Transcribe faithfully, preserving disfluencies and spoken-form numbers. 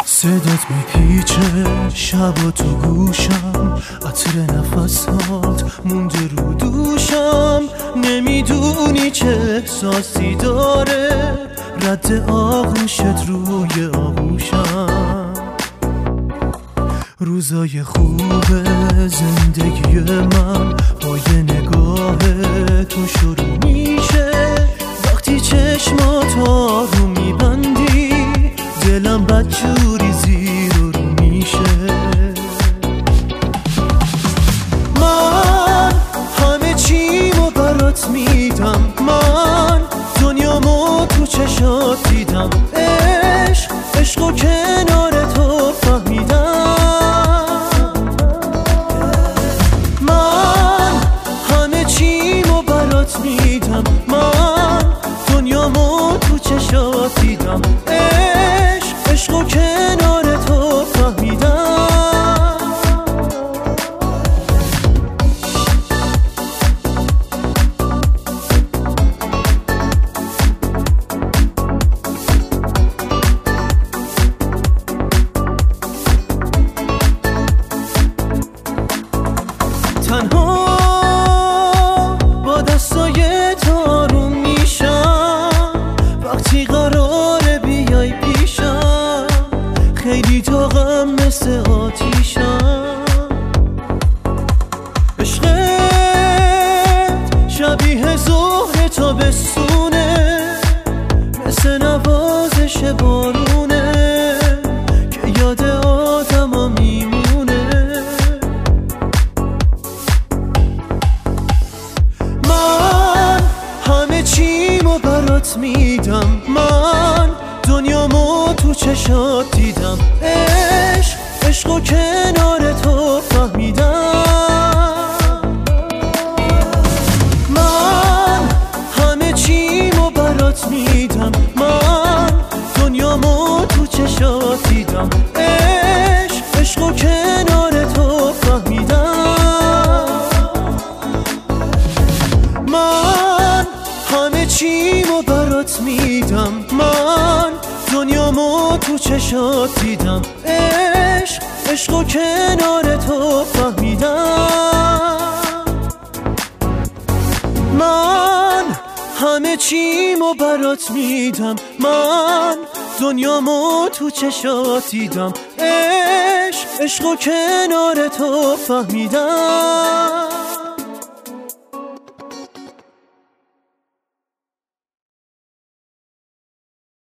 صدات میپیچه شب و تو گوشم، عطر نفسات مونده رو دوشم. نمیدونی چه احساسی داره رد آغوشت روی آغوشم. روزای خوب زندگی من با یه نگاه تو شروع میشه. وقتی چشمات آروم میبندی دلم بدجوری زیر و رو میشه. من همه چیمو برات میدم، من دنیامو تو چشات دیدم. عشق عشقو کنار تو فهمیدم. من همه چیمو برات میدم، من دنیامو تو چشات دیدم. عشق عشقو کنار تو فهمیدم. تنها با دستای تو آروم میشم وقتی قراره بیای پیشم. خیلی داغم مثل آتیشم. عشقت شبیه ظهر تابستونه، مثل نوازش بارونه که یاد آدما میمونه. من همه چیمو برات میدم، من دنیامو تو چشات دیدم. عشق عشقو کنار تو فهمیدم. من همه چیمو برات میدم، من دنیامو تو چشات دیدم. عشق عشقو کنار تو فهمیدم. من همه چیمو برات میدم، من دنیامو تو چشات دیدم. عشق عشقو کنار تو فهمیدم. من همه چیمو برات میدم، من دنیامو تو چشات دیدم. عشق عشقو کنار تو فهمیدم.